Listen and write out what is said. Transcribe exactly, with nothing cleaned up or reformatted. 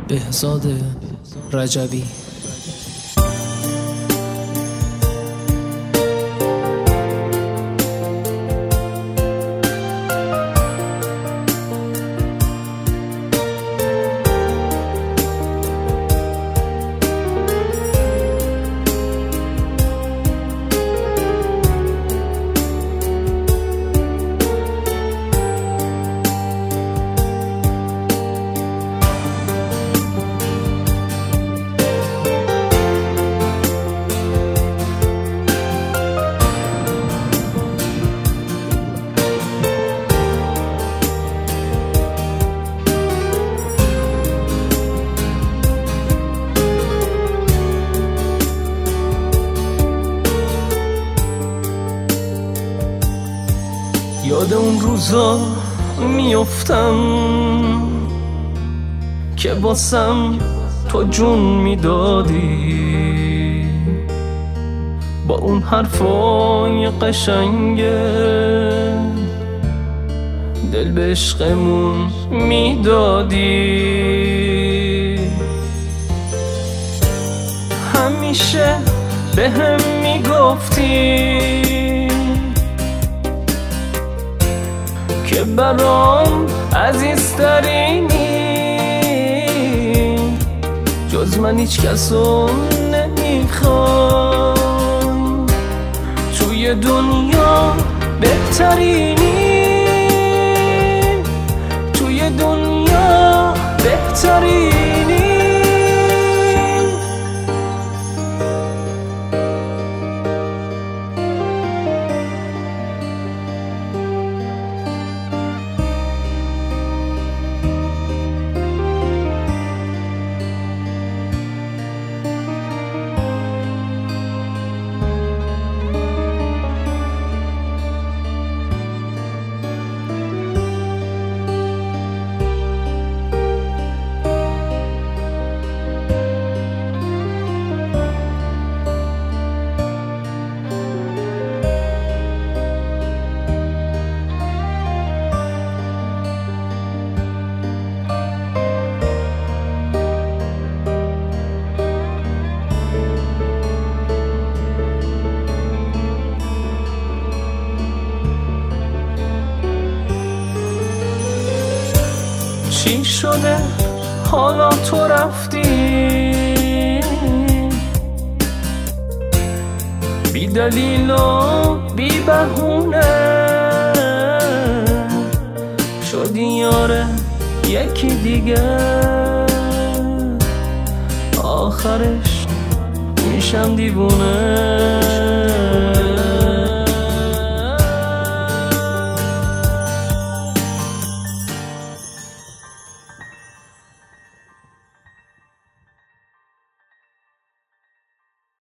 بهزاد رجبی. یاد اون روزا میافتم که باسم تو جون میدادی، با اون حرفای قشنگه دل به عشقمون میدادی. همیشه به هم میگفتی که برام عزیزترینی، جز من هیچ کسو نمیخوام، توی دنیا بهترینی، توی دنیا بهترینی. چی شده حالا تو رفتی، بی دلیل و بی بهونه شدی یاره یکی دیگه، آخرش میشم دیوونه.